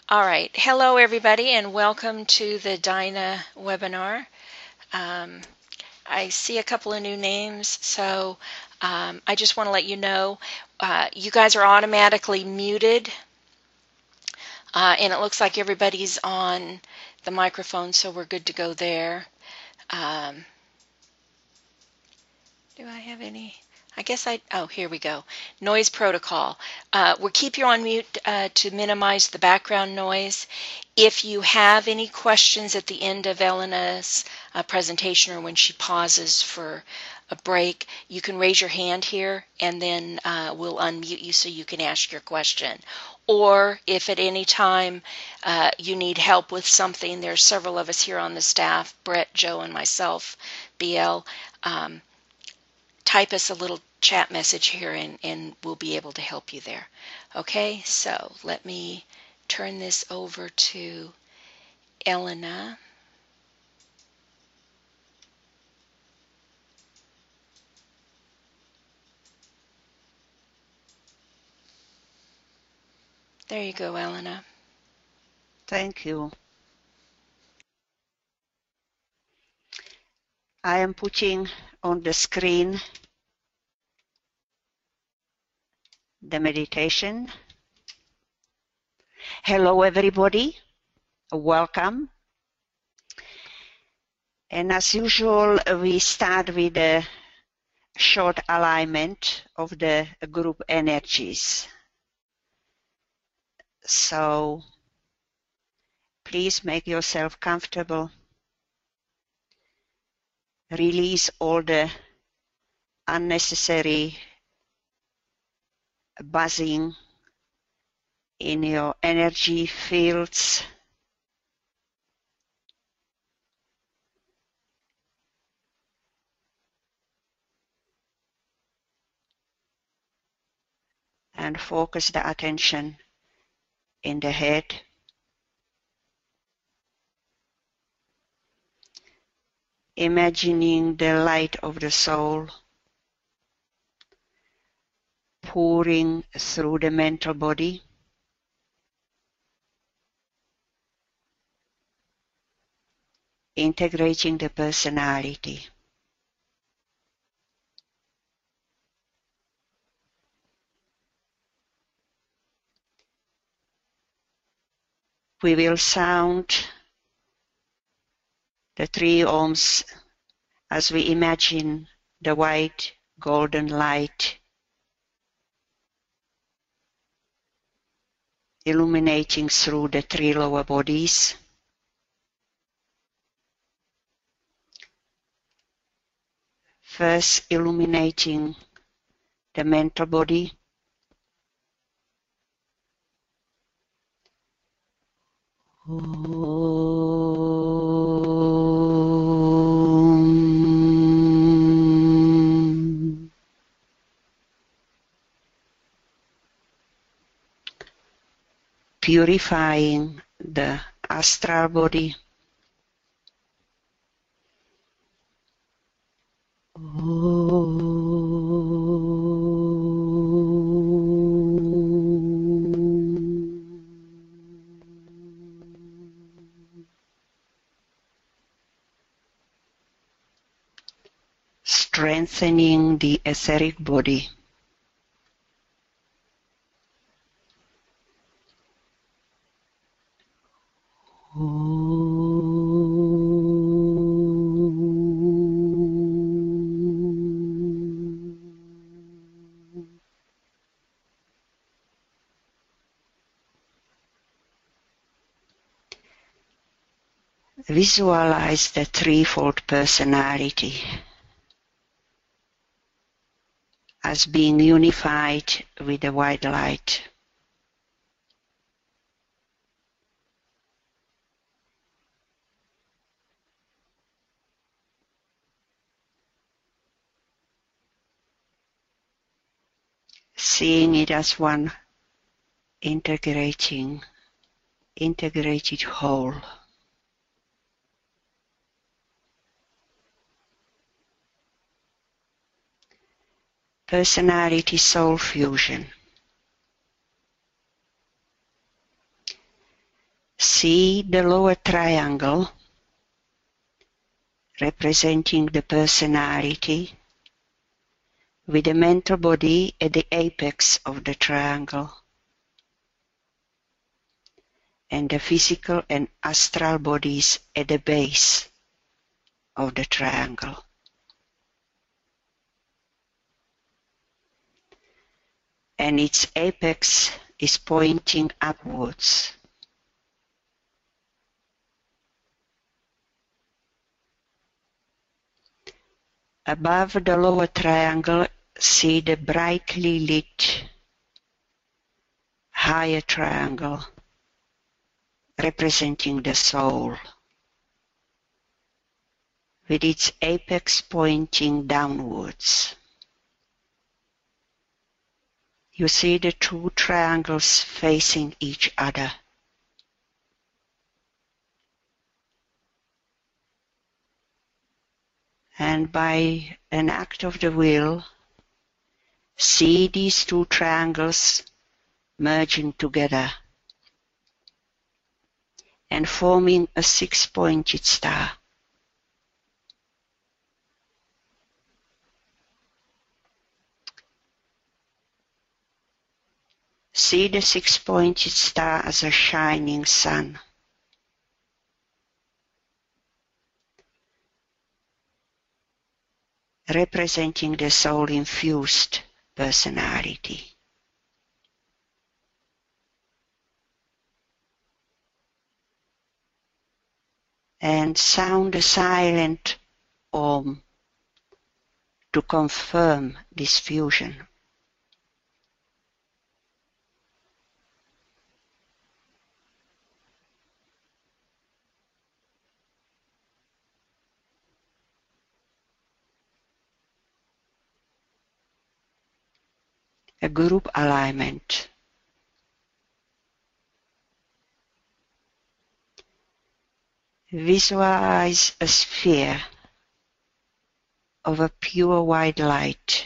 All right. Hello, everybody, and welcome to the Dyna webinar. I see a couple of new names, so I just want to let you know you guys are automatically muted, and it looks like everybody's on the microphone, so we're good to go there. Do I have any? Oh, here we go. Noise protocol. We'll keep you on mute to minimize the background noise. If you have any questions at the end of Elena's presentation or when she pauses for a break, you can raise your hand here and then we'll unmute you so you can ask your question. Or if at any time you need help with something, there's several of us here on the staff, Brett, Joe, and myself, BL. Type us a little chat message here and we'll be able to help you there. Okay, so let me turn this over to Elena. There you go, Elena. Thank you. I am putting on the screen the meditation. Hello, everybody. Welcome. And as usual, we start with a short alignment of the group energies. So please make yourself comfortable. Release all the unnecessary buzzing in your energy fields. And focus the attention in the head. Imagining the light of the soul pouring through the mental body, integrating the personality. We will sound the 3 ohms as we imagine the white golden light illuminating through the 3 lower bodies. First illuminating the mental body, purifying the astral body, strengthening the etheric body. Visualize the threefold personality as being unified with the white light. Seeing it as one integrated whole. Personality soul fusion. See the lower triangle representing the personality with the mental body at the apex of the triangle and the physical and astral bodies at the base of the triangle. And its apex is pointing upwards. Above the lower triangle, see the brightly lit higher triangle representing the soul, with its apex pointing downwards. You see the two triangles facing each other. And by an act of the will, see these two triangles merging together and forming a six-pointed star. See the six-pointed star as a shining sun. Representing the soul-infused personality. And sound a silent Om to confirm this fusion. A group alignment. Visualize a sphere of a pure white light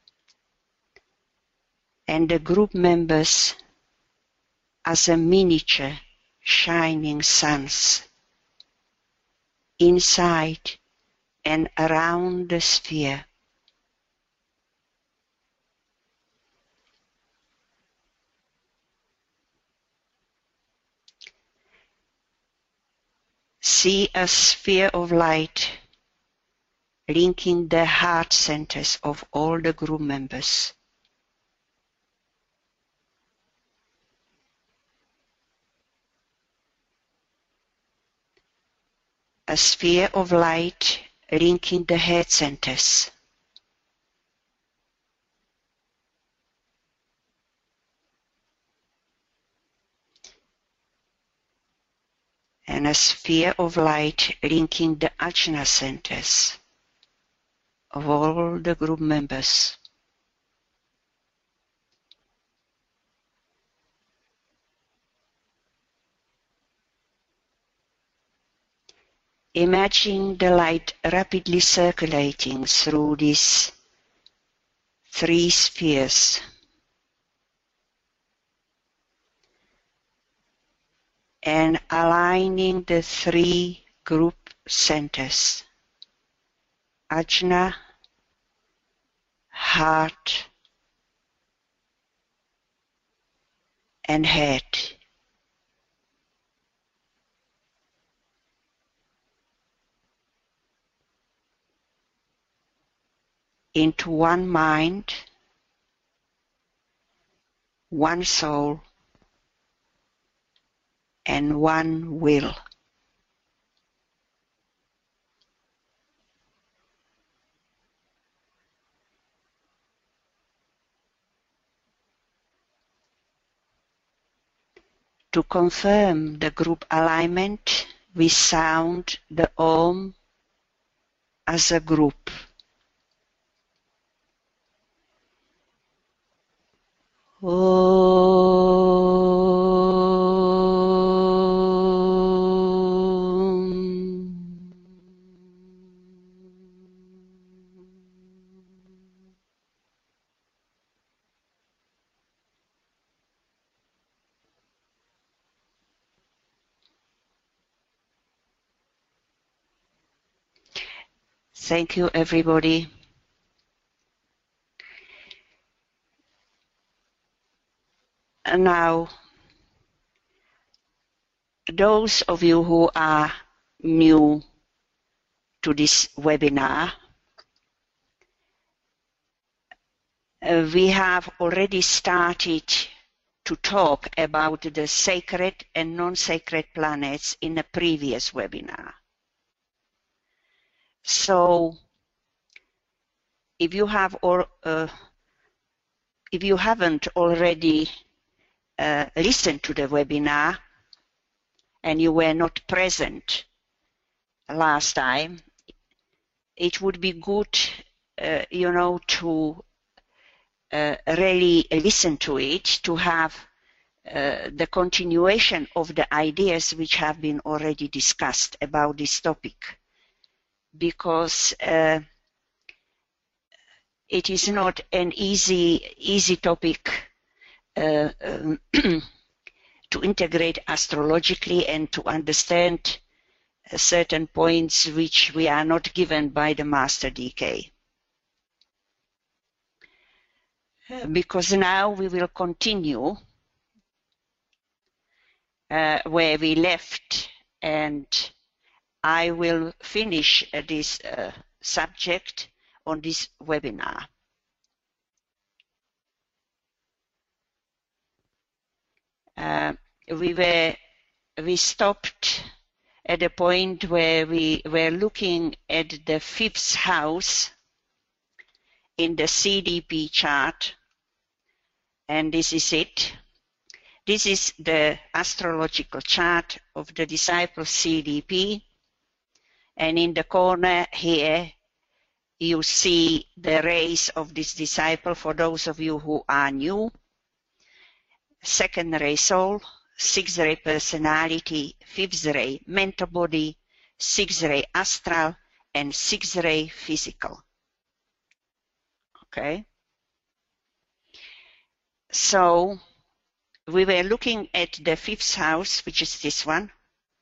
and the group members as a miniature shining suns inside and around the sphere. See a sphere of light linking the heart centers of all the group members. A sphere of light linking the head centers. And a sphere of light linking the ajna centers of all the group members. Imagine the light rapidly circulating through these three spheres and aligning the three group centers, ajna, heart, and head. Into one mind, one soul, and one will. To confirm the group alignment, we sound the Om as a group. Thank you, everybody. And now, those of you who are new to this webinar, we have already started to talk about the sacred and non-sacred planets in a previous webinar. So, if you haven't already listened to the webinar and you were not present last time, it would be good, to really listen to it, to have the continuation of the ideas which have been already discussed about this topic, because it is not an easy topic to integrate astrologically and to understand certain points which we are not given by the Master DK. Because now we will continue where we left, and I will finish this subject on this webinar. We stopped at a point where we were looking at the 5th house in the CDP chart, and this is it. This is the astrological chart of the disciple CDP, and in the corner here you see the rays of this disciple for those of you who are new. 2nd ray soul, 6th ray personality, 5th ray mental body, 6th ray astral, and 6th ray physical. Okay? So we were looking at the 5th house, which is this one.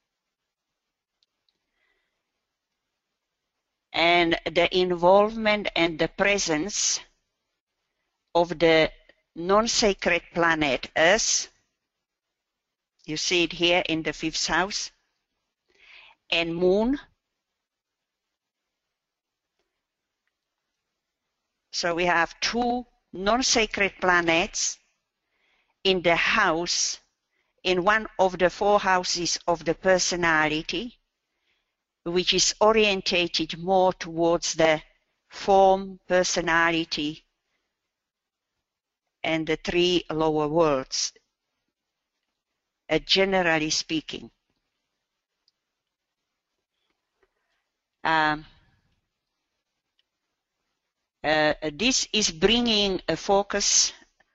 And the involvement and the presence of the non-sacred planet Earth, you see it here in the 5th house, and Moon. So we have 2 non-sacred planets in the house, in one of the 4 houses of the personality, which is orientated more towards the form, personality, and the 3 lower worlds, generally speaking. This is bringing a focus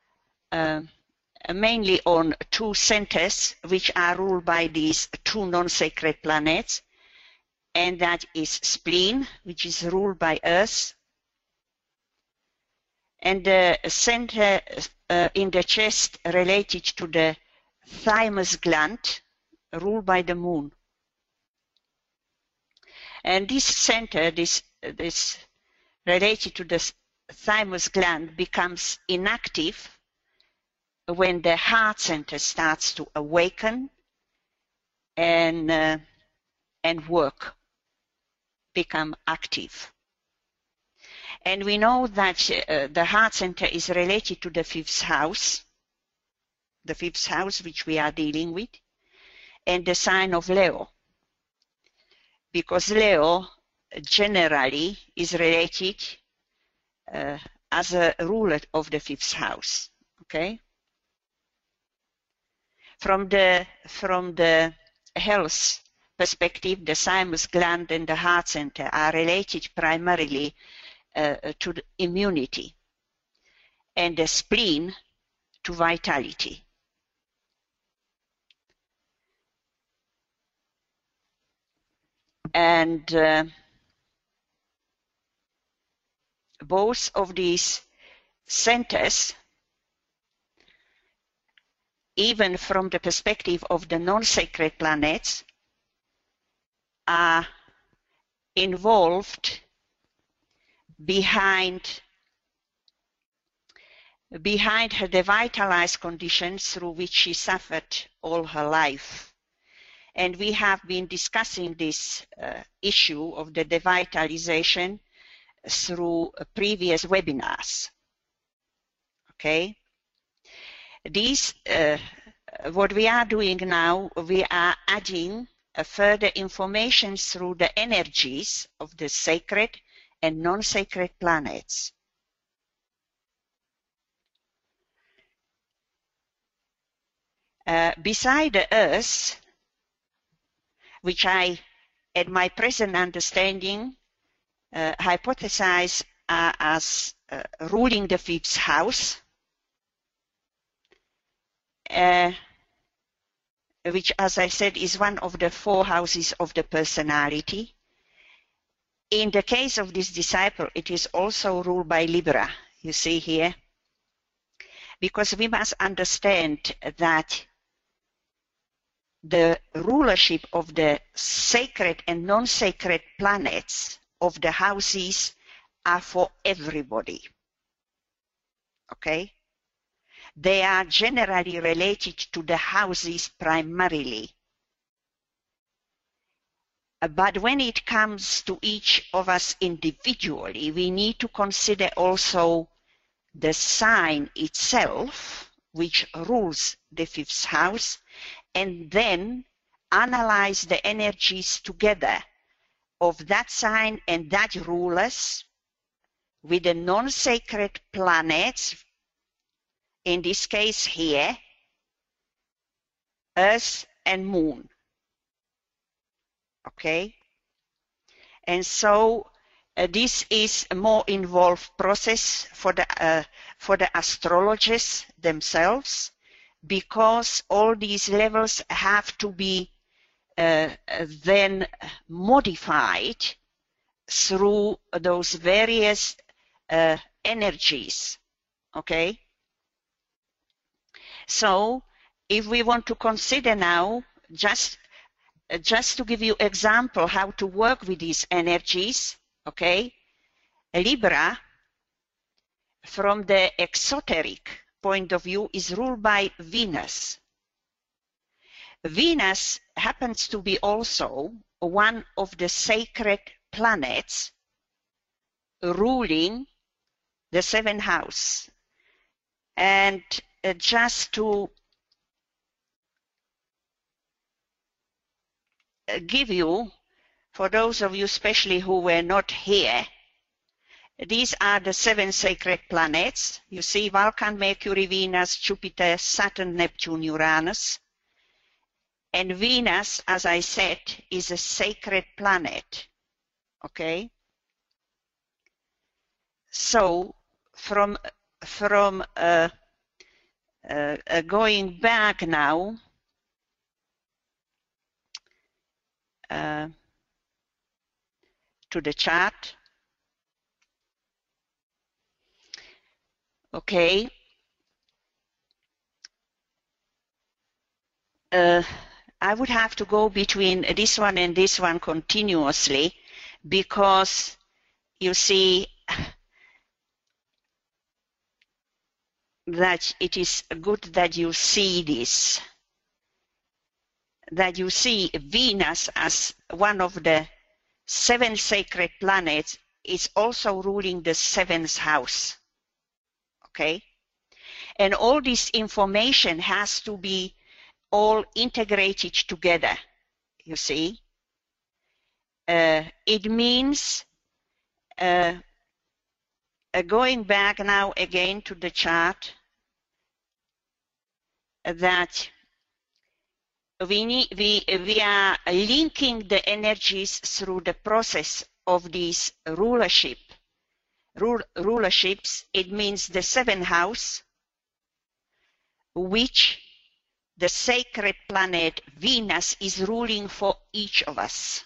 mainly on 2 centers which are ruled by these 2 non-sacred planets, and that is spleen, which is ruled by Earth, and the center in the chest related to the thymus gland, ruled by the Moon. And this center, this related to the thymus gland, becomes inactive when the heart center starts to awaken and work, become active. And we know that the heart center is related to the 5th house, which we are dealing with, and the sign of Leo, because Leo generally is related as a ruler of the 5th house. Okay. From the health perspective, the thymus gland and the heart center are related primarily to the immunity, and the spleen to vitality. And both of these centers, even from the perspective of the non-sacred planets, are involved behind her devitalized conditions through which she suffered all her life. And we have been discussing this issue of the devitalization through previous webinars. Okay? What we are doing now, we are adding further information through the energies of the sacred and non-sacred planets. Beside the Earth, which I, at my present understanding, hypothesize as ruling the fifth house, which, as I said, is one of the 4 houses of the personality. In the case of this disciple, it is also ruled by Libra, you see here, because we must understand that the rulership of the sacred and non-sacred planets of the houses are for everybody. Okay? They are generally related to the houses primarily. But when it comes to each of us individually, we need to consider also the sign itself, which rules the 5th house, and then analyze the energies together of that sign and that rulers with the non-sacred planets, in this case here, Earth and Moon. Okay? And so this is a more involved process for the astrologers themselves, because all these levels have to be then modified through those various energies. Okay? So if we want to consider now, just to give you example how to work with these energies, okay? Libra, from the exoteric point of view, is ruled by Venus. Venus happens to be also one of the sacred planets ruling the 7th house. And just to give you, for those of you especially who were not here, these are the 7 sacred planets. You see Vulcan, Mercury, Venus, Jupiter, Saturn, Neptune, Uranus. And Venus, as I said, is a sacred planet. Okay? So from going back now, to the chart. Okay. I would have to go between this one and this one continuously, because you see that it is good that you see this, that you see Venus as one of the 7 sacred planets is also ruling the 7th house. Okay? And all this information has to be all integrated together, you see. It means, going back now again to the chart, that we are linking the energies through the process of these rulerships. It means the 7th house, which the sacred planet Venus is ruling for each of us.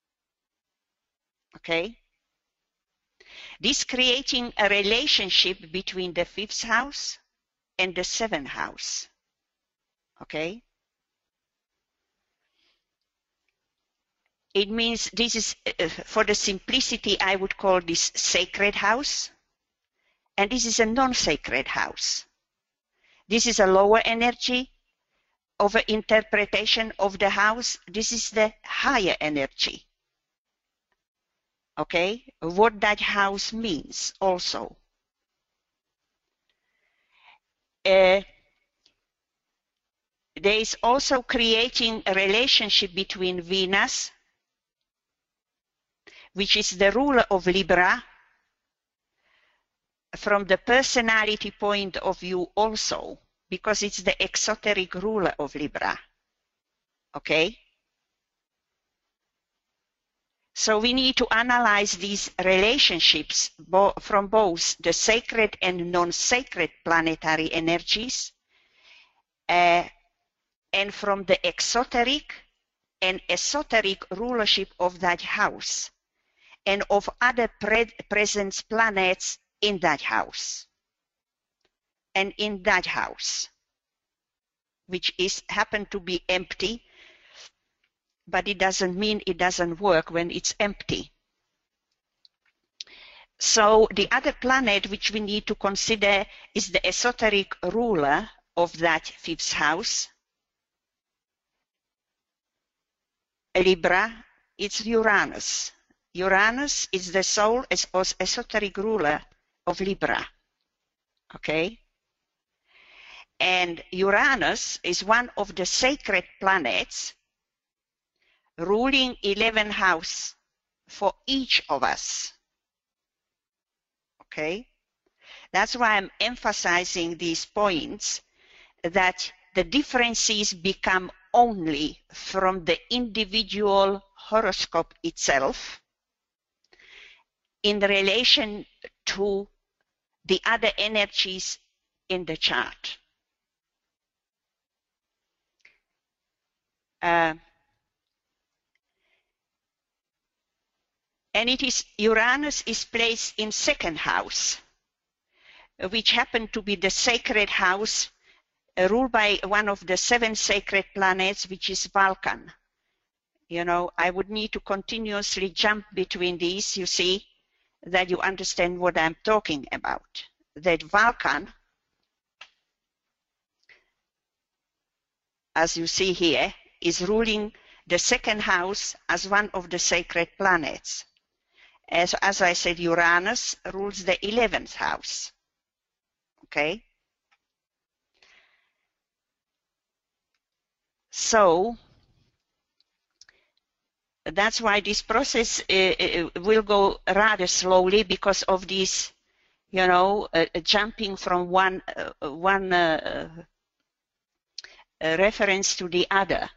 Okay? This creating a relationship between the 5th house and the 7th house. Okay? It means this is, for the simplicity, I would call this sacred house, and this is a non-sacred house. This is a lower energy of an interpretation of the house. This is the higher energy. Okay, what that house means also. There is also creating a relationship between Venus, which is the ruler of Libra, from the personality point of view also, because it's the exoteric ruler of Libra. Okay? So we need to analyze these relationships from both the sacred and non-sacred planetary energies, and from the exoteric and esoteric rulership of that house, and of other presence planets in that house, and in that house, which is happen to be empty, but it doesn't mean it doesn't work when it's empty. So the other planet which we need to consider is the esoteric ruler of that fifth house, Libra. It's Uranus. Uranus is the soul as esoteric ruler of Libra. Okay? And Uranus is one of the sacred planets ruling 11th house for each of us. Okay? That's why I'm emphasizing these points, that the differences become only from the individual horoscope itself in relation to the other energies in the chart. And it is Uranus is placed in second house, which happened to be the sacred house ruled by one of the 7 sacred planets, which is Vulcan. You know, I would need to continuously jump between these, you see, that you understand what I'm talking about. That Vulcan, as you see here, is ruling the second house as one of the sacred planets. As I said, Uranus rules the 11th house. Okay? So that's why this process will go rather slowly, because of this, you know, jumping from one reference to the other.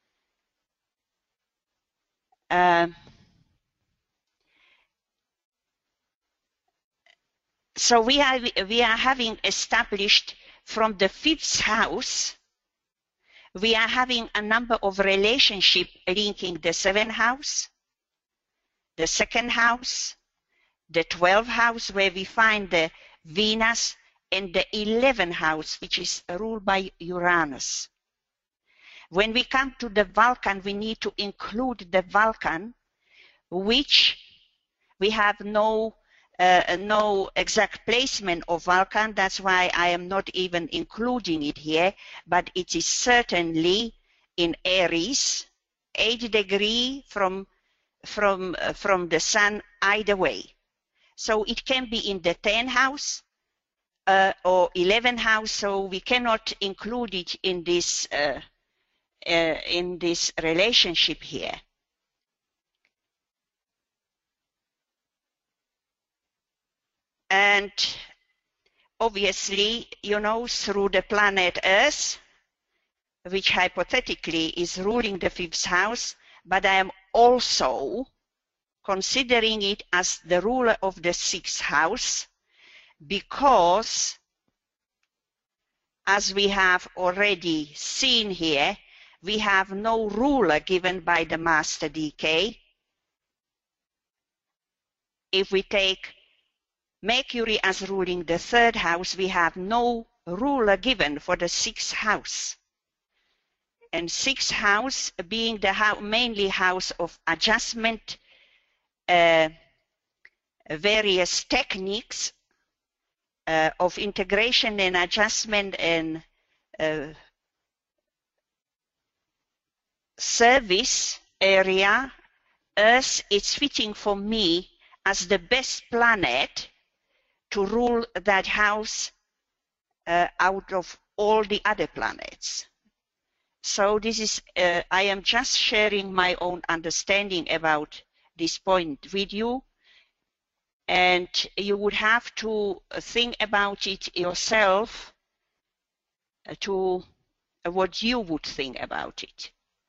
So we are having established from the 5th house, we are having a number of relationships linking the 7th house, the 2nd house, the 12th house, where we find the Venus, and the 11th house, which is ruled by Uranus. When we come to the Vulcan, we need to include the Vulcan, which we have no exact placement of Vulcan. That's why I am not even including it here, but it is certainly in Aries, 8 degrees from the sun either way. So it can be in the 10th house or 11th house, so we cannot include it in this relationship here. And obviously, you know, through the planet Earth, which hypothetically is ruling the 5th house, but I am also considering it as the ruler of the 6th house, because, as we have already seen here, we have no ruler given by the Master DK. If we take Mercury as ruling the 3rd house, we have no ruler given for the 6th house. and sixth house being the mainly house of adjustment, various techniques of integration and adjustment and service area. Earth is fitting for me as the best planet to rule that house out of all the other planets. So this is, I am just sharing my own understanding about this point with you, and you would have to think about it yourself to what you would think about it.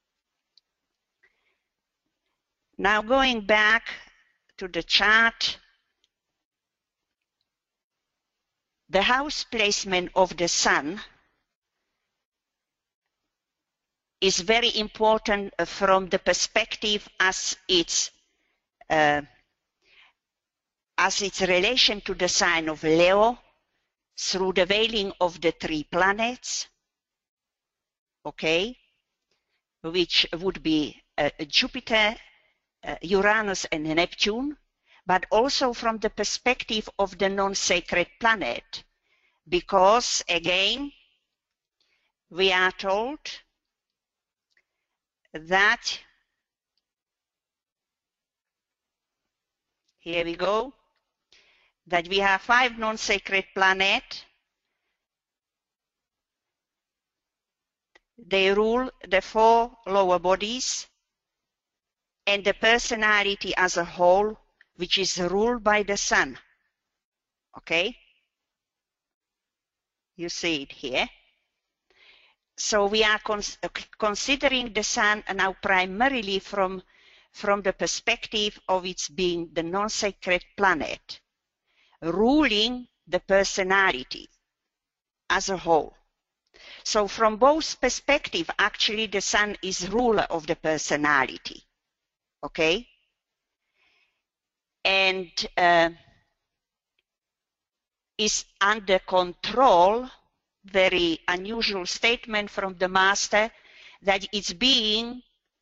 Now going back to the chart, the house placement of the sun is very important from the perspective as its relation to the sign of Leo through the veiling of the 3 planets, okay, which would be Jupiter, Uranus and Neptune, but also from the perspective of the non-sacred planet, because again we are told that, here we go, that we have 5 non-sacred planets. They rule the 4 lower bodies and the personality as a whole, which is ruled by the sun. Okay? You see it here. So we are considering the sun now primarily from the perspective of its being the non-sacred planet, ruling the personality as a whole. So from both perspectives, actually the sun is ruler of the personality. Okay? And is under control, very unusual statement from the master, that it's being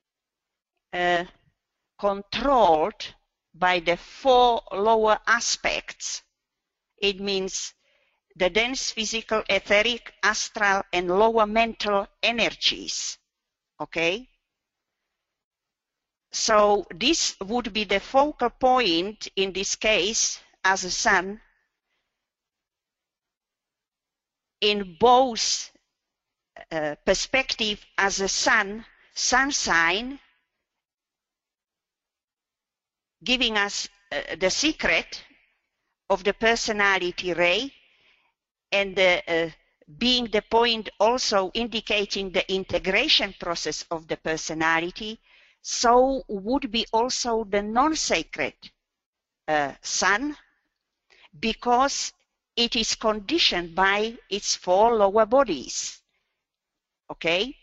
controlled by the 4 lower aspects. It means the dense physical, etheric, astral, and lower mental energies. Okay? So this would be the focal point in this case as a sun in both perspective as a sun sign, giving us the secret of the personality ray, and being the point also indicating the integration process of the personality. So would be also the non-sacred sun, because it is conditioned by its 4 lower bodies. Okay?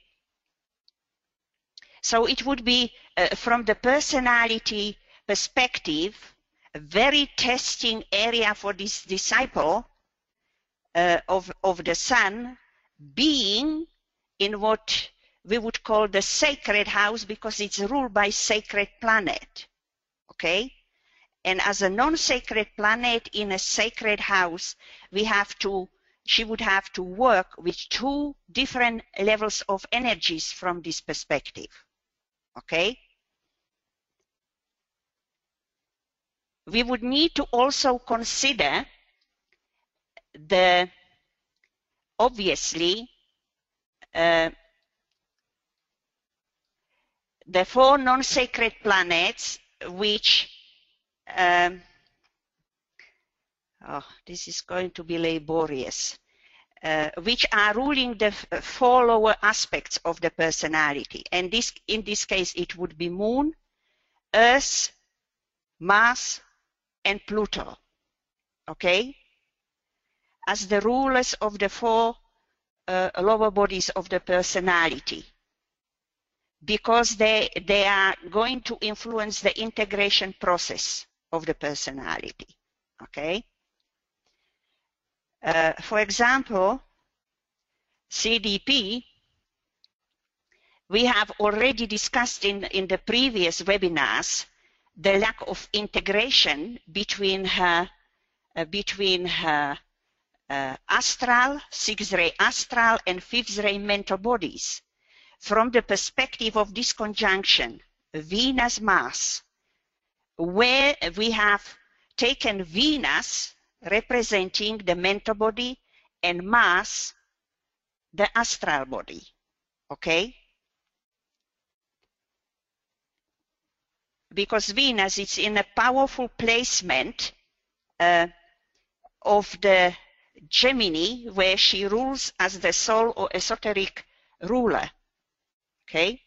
So it would be, from the personality perspective, a very testing area for this disciple of the sun, being in what we would call the sacred house, because it's ruled by sacred planet. Okay? And as a non-sacred planet in a sacred house, she would have to work with 2 different levels of energies from this perspective. Okay? We would need to also consider obviously the 4 non-sacred planets which this is going to be laborious, which are ruling the 4 lower aspects of the personality. And in this case it would be Moon, Earth, Mars and Pluto. Okay? As the rulers of the 4 lower bodies of the personality, because they are going to influence the integration process of the personality. Okay? For example, CDP we have already discussed in the previous webinars the lack of integration between her astral, 6th ray astral and 5th ray mental bodies. From the perspective of this conjunction, Venus-Mars, where we have taken Venus representing the mental body and Mars the astral body, okay? Because Venus is in a powerful placement of the Gemini, where she rules as the soul or esoteric ruler, okay?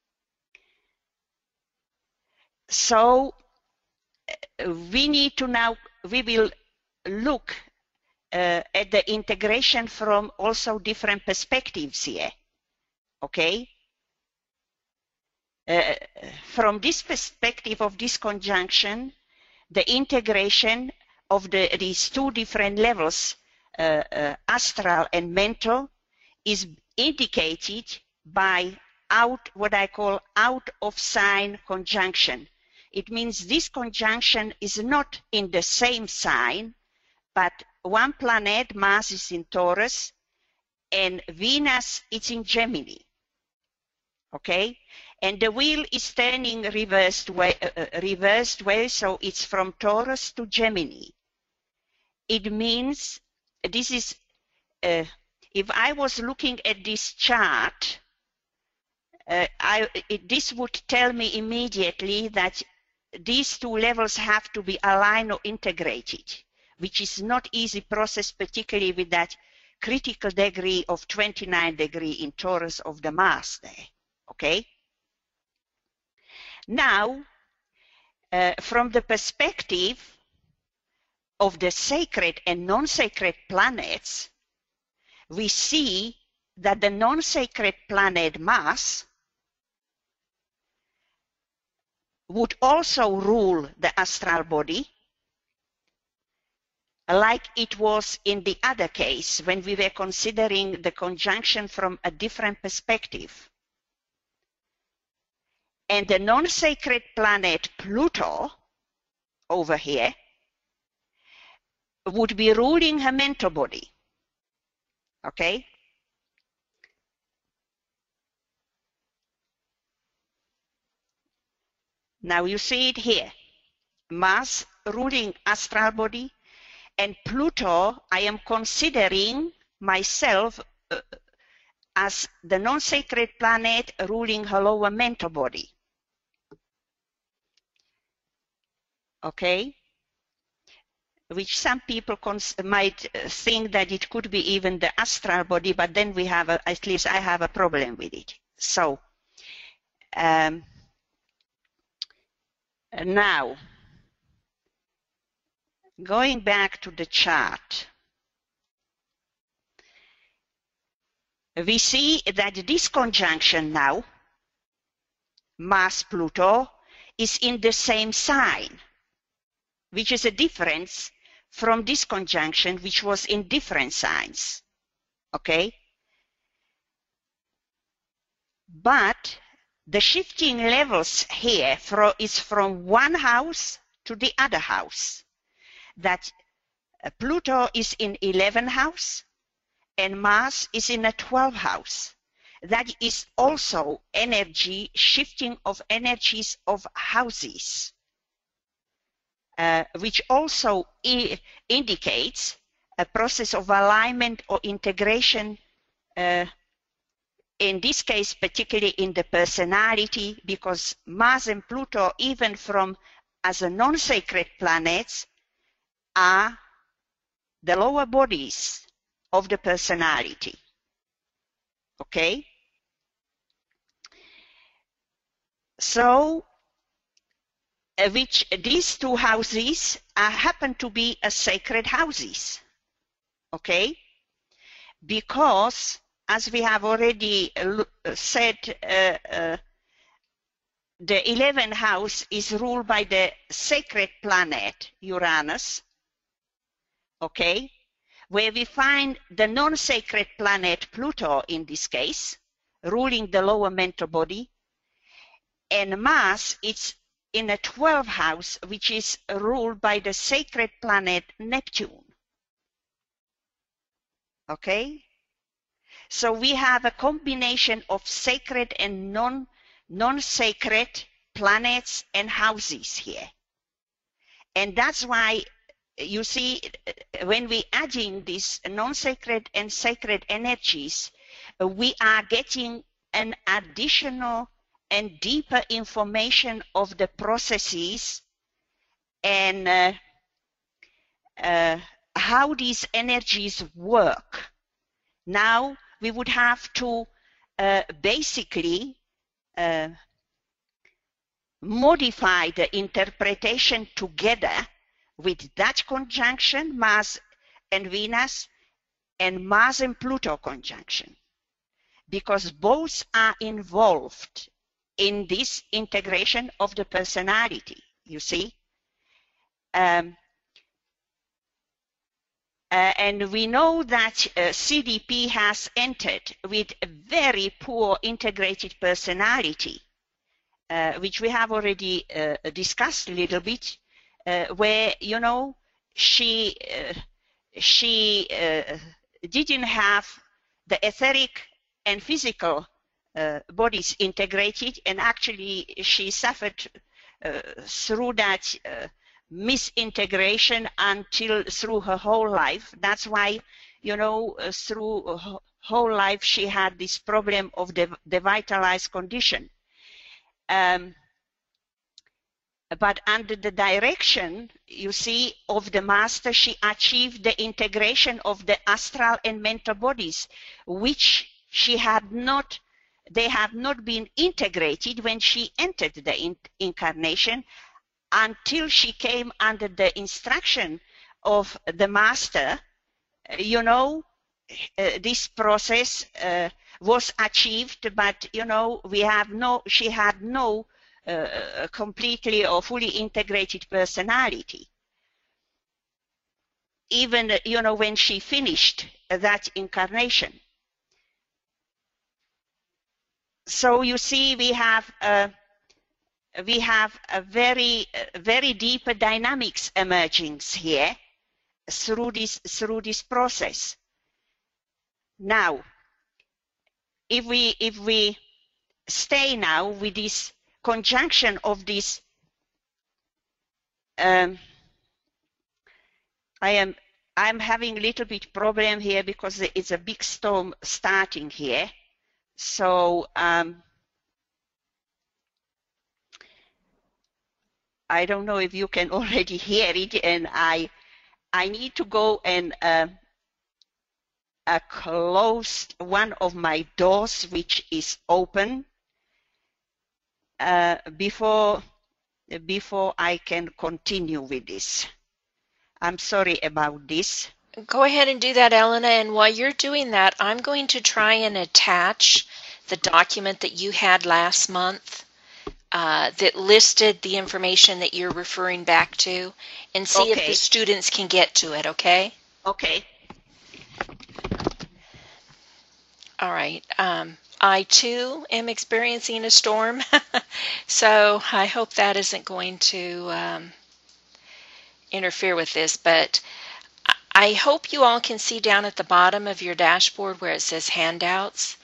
So we need to now, we will look at the integration from also different perspectives here, okay? From this perspective of this conjunction, the integration of these two different levels, astral and mental, is indicated by what I call out of sign conjunction. It means this conjunction is not in the same sign, but one planet, Mars, is in Taurus, and Venus is in Gemini. Okay? And the wheel is turning reversed way, so it's from Taurus to Gemini. It means this is, if I was looking at this chart, this would tell me immediately that these two levels have to be aligned or integrated, which is not easy process, particularly with that critical degree of 29 degrees in Taurus of the Mars there, okay? Now, from the perspective of the sacred and non-sacred planets, we see that the non-sacred planet Mars would also rule the astral body, like it was in the other case when we were considering the conjunction from a different perspective. And the non-sacred planet Pluto, over here, would be ruling her mental body. Okay? Now you see it here. Mars ruling astral body, and Pluto, I am considering myself as the non-sacred planet ruling her lower mental body. Okay? Which some people might think that it could be even the astral body, but then we have, at least I have a problem with it. So, now, going back to the chart, we see that this conjunction now, Mars-Pluto, is in the same sign, which is a difference from this conjunction, which was in different signs. Okay? But the shifting levels here is from one house to the other house. That Pluto is in 11th house and Mars is in a 12th house. That is also energy, shifting of energies of houses, which also indicates a process of alignment or integration, in this case particularly in the personality, because Mars and Pluto, even from as a non-sacred planets, are the lower bodies of the personality. Okay? So, which these two houses happen to be sacred houses. Okay? Because, as we have already said, the 11th house is ruled by the sacred planet Uranus, okay, where we find the non-sacred planet Pluto in this case, ruling the lower mental body. And Mars, it's in a 12th house, which is ruled by the sacred planet Neptune. Okay? So we have a combination of sacred and non-sacred planets and houses here. And that's why you see, when we adding these non-sacred and sacred energies, we are getting an additional and deeper information of the processes and how these energies work. Now we would have to basically modify the interpretation together with that conjunction, Mars and Venus, and Mars and Pluto conjunction, because both are involved in this integration of the personality, you see. And we know that CDP has entered with a very poor integrated personality, which we have already discussed a little bit, where, you know, she didn't have the etheric and physical bodies integrated, and actually she suffered through that misintegration through her whole life. That's why, you know, through her whole life she had this problem of the devitalized condition. But under the direction, you see, of the master, she achieved the integration of the astral and mental bodies, which she had not, they have not been integrated when she entered the incarnation, until she came under the instruction of the master. You know, this process was achieved, but, you know, she had no completely or fully integrated personality. Even, you know, when she finished that incarnation. So you see, we have a very deep dynamics emerging here through this process. Now, if we stay now with this conjunction of this, I'm having a little bit problem here because it's a big storm starting here. So I don't know if you can already hear it, and I need to go and close one of my doors, which is open, before I can continue with this. I'm sorry about this. Go ahead and do that, Elena, and while you're doing that, I'm going to try and attach the document that you had last month that listed the information that you're referring back to, and see if the students can get to it, okay? Okay. All right. I, too, am experiencing a storm, so I hope that isn't going to interfere with this, but I hope you all can see down at the bottom of your dashboard where it says handouts.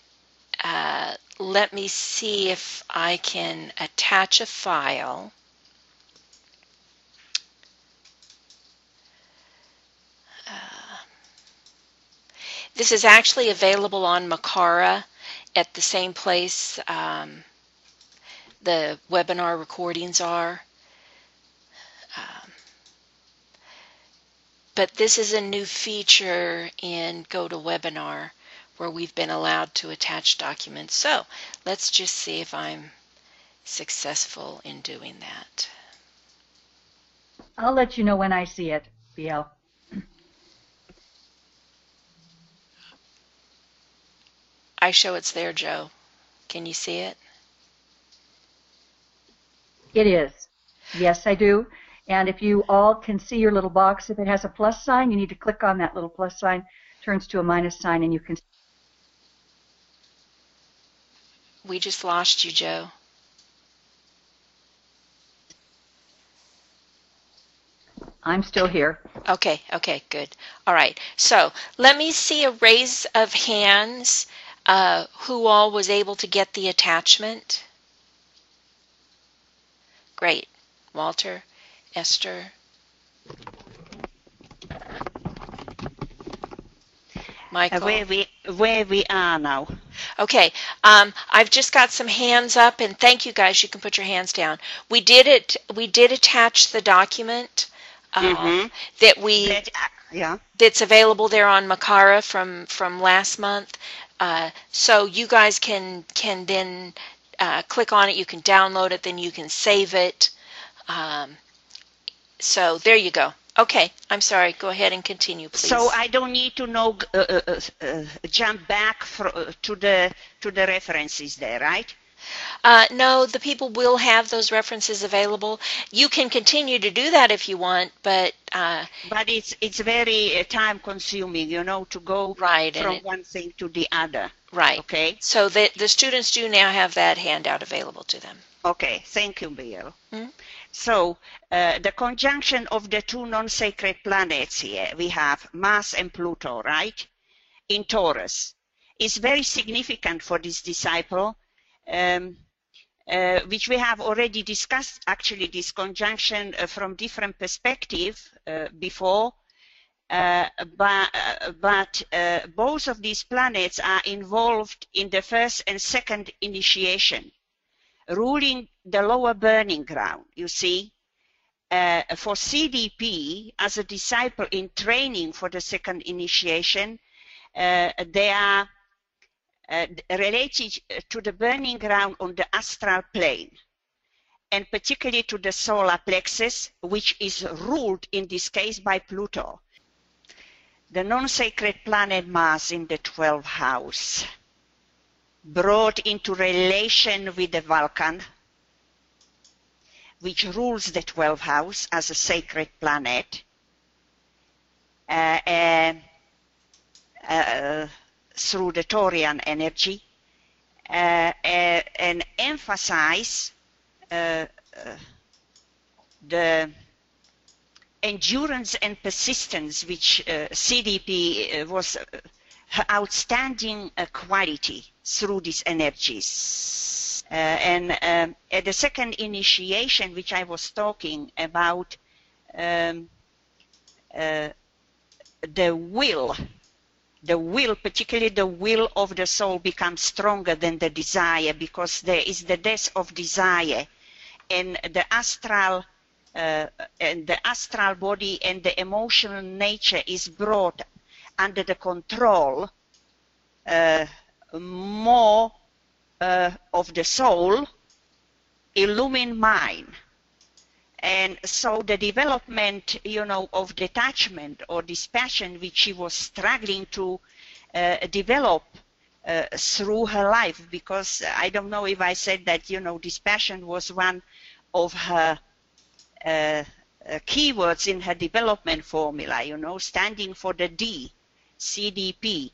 Let me see if I can attach a file. This is actually available on Makara at the same place the webinar recordings are. But this is a new feature in GoToWebinar where we've been allowed to attach documents. So let's just see if I'm successful in doing that. I'll let you know when I see it, BL. I show it's there, Joe. Can you see it? It is. Yes, I do. And if you all can see your little box, if it has a plus sign, you need to click on that little plus sign, turns to a minus sign, and you can. We just lost you, Joe. I'm still here. Okay, good. All right. So let me see a raise of hands. Who all was able to get the attachment? Great. Walter, Esther, Michael. Where we are now. Okay, I've just got some hands up, and thank you guys. You can put your hands down. We did attach the document that's available there on Makara from last month. So you guys can then click on it. You can download it. Then you can save it. So there you go. Okay, I'm sorry. Go ahead and continue, please. So I don't need to jump back to the references there, right? No, the people will have those references available. You can continue to do that if you want, but it's very time consuming, to go from one thing to the other. Right. Okay. So the students do now have that handout available to them. Okay. Thank you, Bill. Mm-hmm. So the conjunction of the two non-sacred planets here, we have Mars and Pluto, right? In Taurus, is very significant for this disciple, which we have already discussed, actually, this conjunction from different perspectives before. But both of these planets are involved in the first and second initiation, ruling the lower burning ground, you see. For CDP, as a disciple in training for the second initiation, they are related to the burning ground on the astral plane, and particularly to the solar plexus, which is ruled in this case by Pluto. The non-sacred planet Mars in the 12th house, brought into relation with the Vulcan, which rules the 12th house as a sacred planet, through the Taurian energy, and emphasize the endurance and persistence, which CDP was her outstanding quality through these energies. And at the second initiation, which I was talking about, the will, particularly the will of the soul, becomes stronger than the desire, because there is the death of desire, and the astral body and the emotional nature is brought under the control more of the soul, illumined mind. And so the development, of detachment or dispassion, which she was struggling to develop through her life, because I don't know if I said that, dispassion was one of her keywords in her development formula, standing for the D, CDP.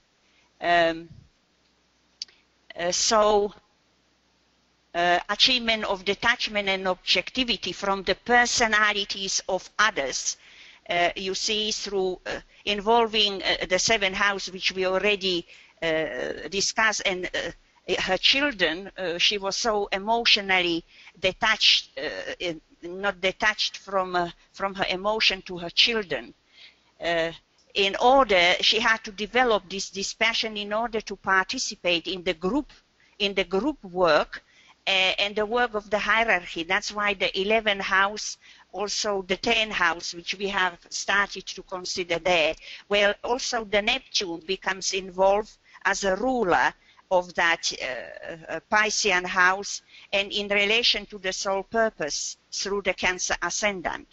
Achievement of detachment and objectivity from the personalities of others, you see, through involving the seventh house, which we already discussed, and her children. She was so emotionally detached, not detached from her emotion to her children. In order, she had to develop this dispassion in order to participate in the group work and the work of the hierarchy. That's why the 11th house, also the 10th house, which we have started to consider there, well, also the Neptune becomes involved as a ruler of that Piscean house, and in relation to the soul purpose through the Cancer ascendant.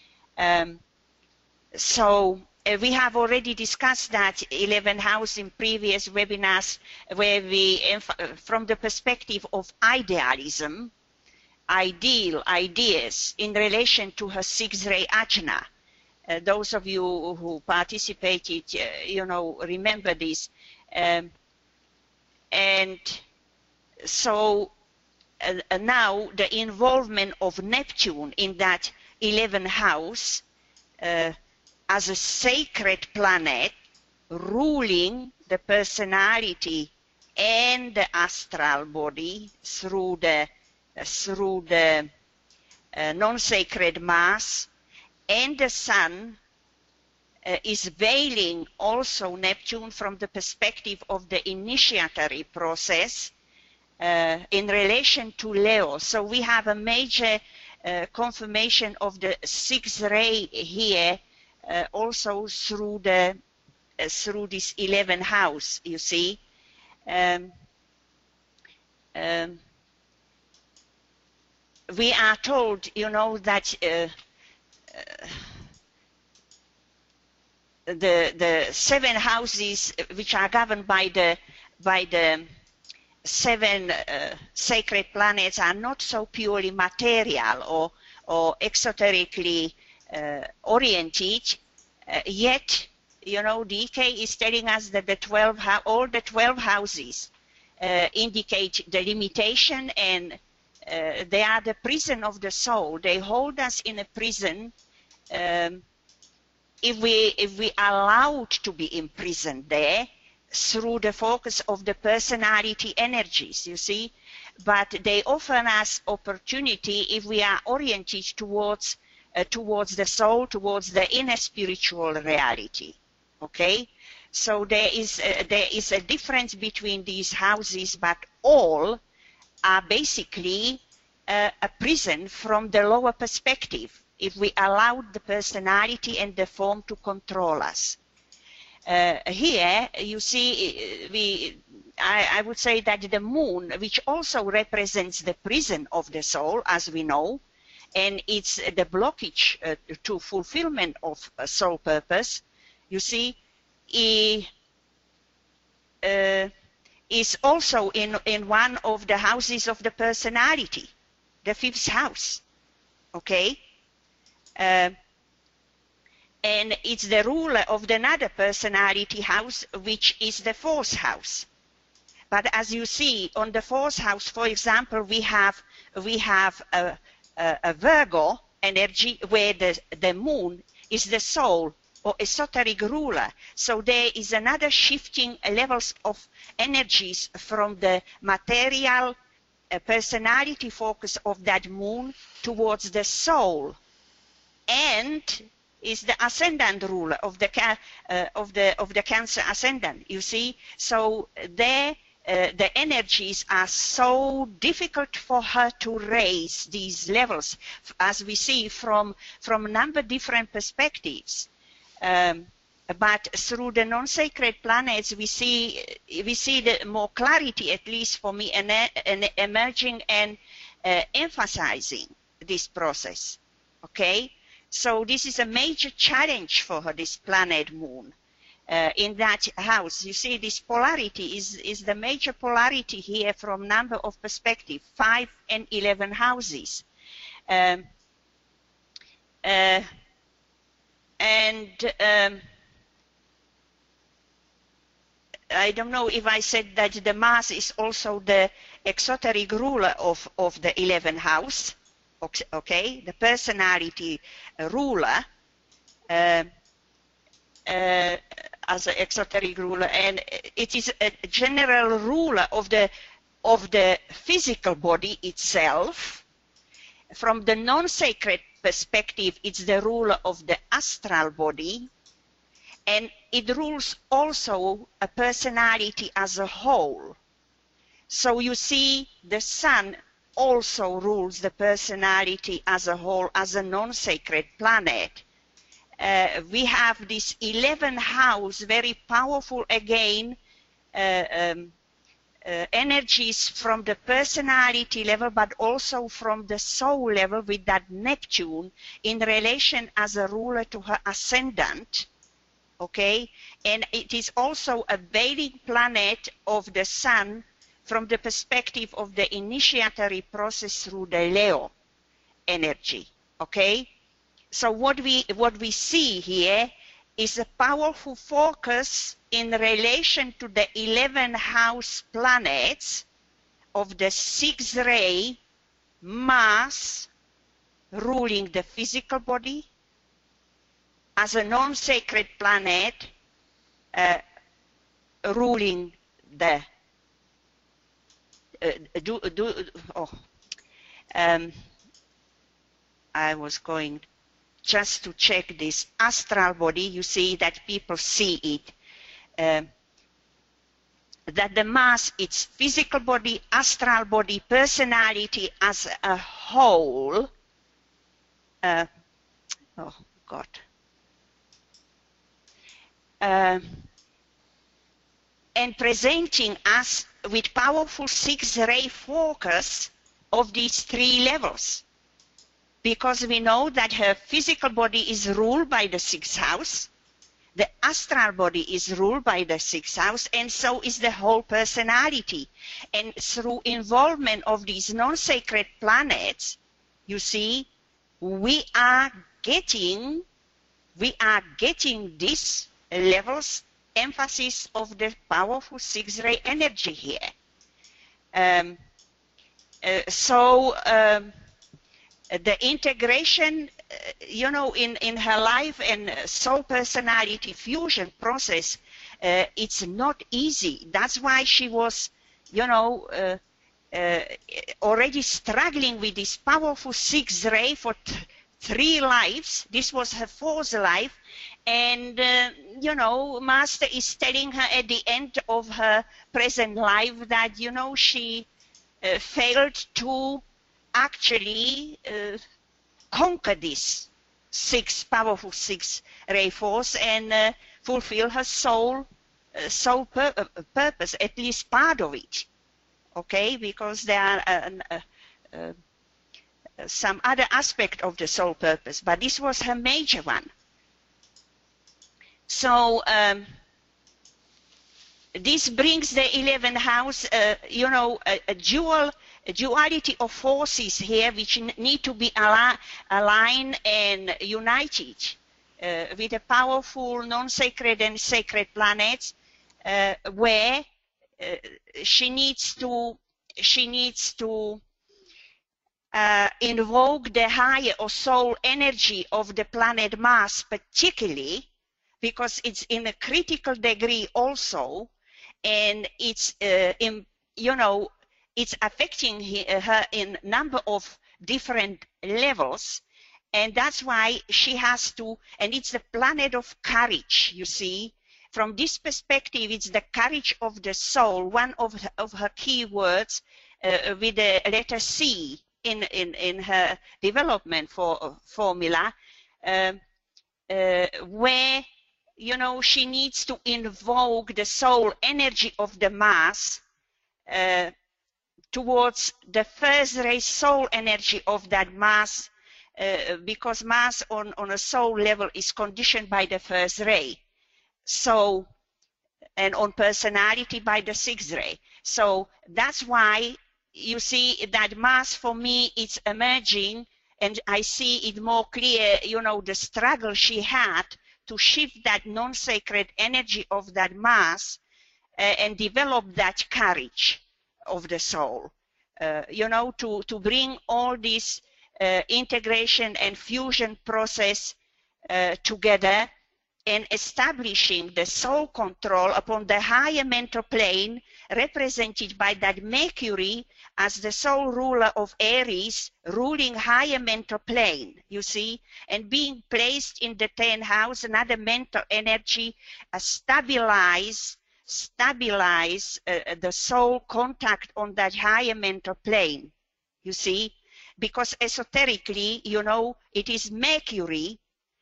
We have already discussed that 11th house in previous webinars, where we, from the perspective of idealism, ideas in relation to her sixth ray ajna. Those of you who participated, remember this. And So now the involvement of Neptune in that 11th house as a sacred planet ruling the personality and the astral body through the non-sacred mass, and the Sun is veiling also Neptune from the perspective of the initiatory process in relation to Leo. So we have a major confirmation of the sixth ray here also through the through this 11th house, you see. We are told, you know, that the 7 houses which are governed by the 7 sacred planets are not so purely material or exoterically oriented, yet, you know, DK is telling us that all the 12 houses indicate the limitation, and they are the prison of the soul. They hold us in a prison if we are allowed to be imprisoned there through the focus of the personality energies, you see. But they offer us opportunity if we are oriented towards the soul, towards the inner spiritual reality. Okay, so there is a difference between these houses, but all are basically a prison from the lower perspective, if we allow the personality and the form to control us. Here you see, I would say that the moon, which also represents the prison of the soul, as we know, and it's the blockage to fulfillment of soul purpose, you see, is also in one of the houses of the personality, the 5th house. Okay, and it's the ruler of another personality house, which is the 4th house. But as you see, on the 4th house, for example, we have a Virgo energy, where the moon is the soul or esoteric ruler. So there is another shifting levels of energies from the material personality focus of that moon towards the soul, and is the ascendant ruler of the Cancer ascendant, you see. So there the energies are so difficult for her to raise these levels, as we see from a number of different perspectives. But through the non-sacred planets, we see the more clarity, at least for me, and emerging and emphasizing this process. Okay, so this is a major challenge for her, this planet moon. In that house, you see, this polarity is the major polarity here from number of perspective, 5 and 11 houses. I don't know if I said that the Mars is also the exoteric ruler of the 11th house, okay, the personality ruler as an exoteric ruler, and it is a general ruler of the physical body itself. From the non-sacred perspective, it's the ruler of the astral body, and it rules also a personality as a whole. So you see, the Sun also rules the personality as a whole, as a non-sacred planet. We have this 11th house, very powerful again, energies from the personality level, but also from the soul level, with that Neptune in relation as a ruler to her ascendant. Okay, and it is also a veiling planet of the Sun from the perspective of the initiatory process through the Leo energy. Okay, so what we see here is a powerful focus in relation to the 11 house planets of the 6th ray mass ruling the physical body as a non-sacred planet ruling the I was going just to check this astral body. You see that people see it. That the mass, its physical body, astral body, personality as a whole. Oh God. And presenting us with powerful 6th ray focus of these 3 levels. Because we know that her physical body is ruled by the 6th house, the astral body is ruled by the 6th house, and so is the whole personality. And through involvement of these non-sacred planets, you see, we are getting these levels, emphasis of the powerful 6th ray energy here. The integration, you know, in her life and soul personality fusion process, it's not easy. That's why she was, you know, already struggling with this powerful 6th ray for 3 lives. This was her 4th life. And, you know, Master is telling her at the end of her present life that, you know, she failed to actually conquer this powerful 6th ray force and fulfill her soul purpose, at least part of it. Okay, because there are some other aspect of the soul purpose, but this was her major one. So this brings the 11th house, you know, a duality of forces here which need to be aligned and united with the powerful non-sacred and sacred planets, where she needs to invoke the higher or soul energy of the planet Mars, particularly because it's in a critical degree also, and it's you know, it's affecting her in a number of different levels, and that's why she has to, and it's the planet of courage, you see. From this perspective, it's the courage of the soul, one of her key words with the letter C in her development formula, where, you know, she needs to invoke the soul energy of the Mass towards the 1st ray soul energy of that Mass, because Mass on a soul level is conditioned by the 1st ray. So, and on personality by the 6th ray. So that's why you see that Mass for me it's emerging, and I see it more clear, you know, the struggle she had to shift that non-sacred energy of that Mass and develop that courage of the soul, you know, to bring all this integration and fusion process together, and establishing the soul control upon the higher mental plane, represented by that Mercury as the soul ruler of Aries, ruling higher mental plane, you see, and being placed in the 10th house, another mental energy, stabilize the soul contact on that higher mental plane, you see, because esoterically, you know, it is Mercury,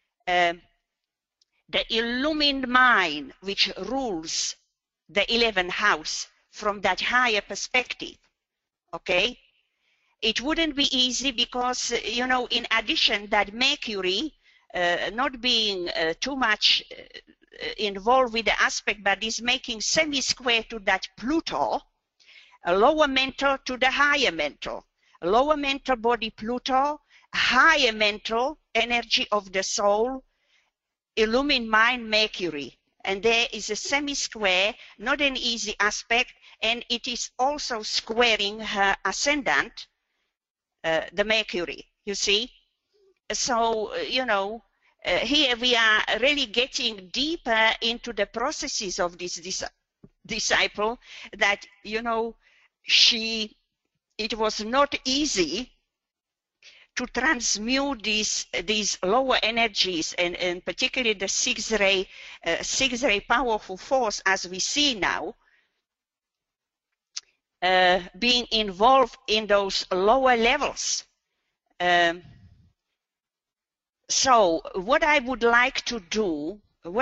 the illumined mind, which rules the 11th house from that higher perspective. Okay, it wouldn't be easy because, you know, in addition, that Mercury not being too much involved with the aspect, but is making semi-square to that Pluto, a lower mental to the higher mental, lower mental body Pluto, higher mental energy of the soul, illumined mind Mercury, and there is a semi-square, not an easy aspect, and it is also squaring her ascendant, the Mercury, you see. So, you know, here we are really getting deeper into the processes of this disciple, that, you know, it was not easy to transmute these lower energies, and particularly the six ray powerful force, as we see now, being involved in those lower levels. So what I would like to do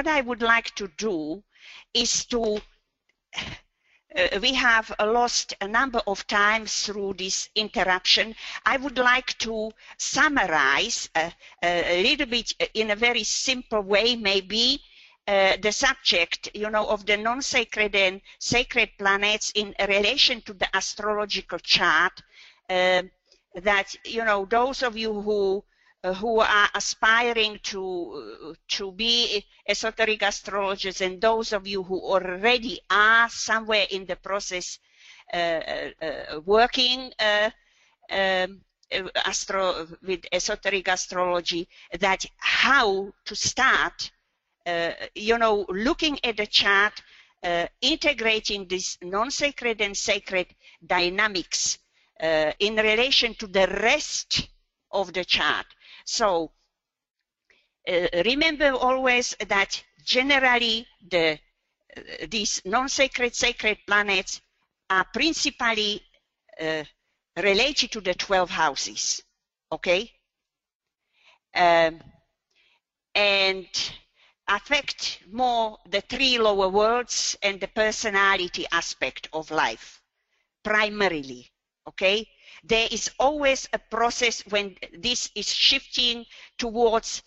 is to we have lost a number of times through this interruption. I would like to summarize a little bit in a very simple way, maybe, the subject, you know, of the non-sacred and sacred planets in relation to the astrological chart, that, you know, those of you who are aspiring to be esoteric astrologers, and those of you who already are somewhere in the process working with esoteric astrology, that how to start, you know, looking at the chart, integrating this non-sacred and sacred dynamics in relation to the rest of the chart. So remember always that generally these non-sacred sacred planets are principally related to the 12 houses, okay, and affect more the 3 lower worlds and the personality aspect of life primarily, okay. There is always a process when this is shifting towards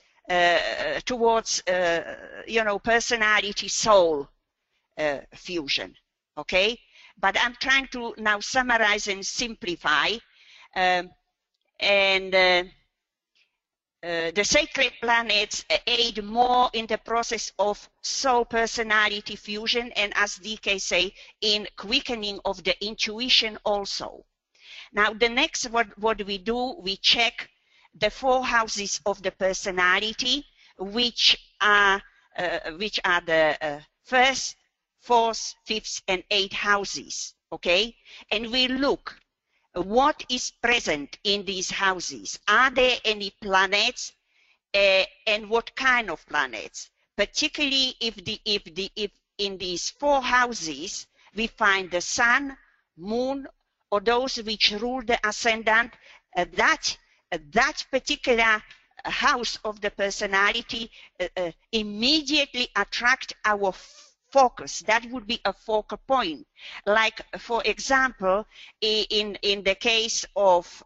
you know, personality soul fusion, okay. But I'm trying to now summarize and simplify, and the sacred planets aid more in the process of soul personality fusion, and as DK say, in quickening of the intuition also. Now, the next, what we do, we check the 4 houses of the personality, which are the 1st, 4th, 5th, and 8th houses, okay? And we look what is present in these houses. Are there any planets, and what kind of planets? Particularly if in these 4 houses we find the sun, moon, or those which rule the ascendant, that particular house of the personality immediately attract our focus. That would be a focal point. Like, for example, in the case of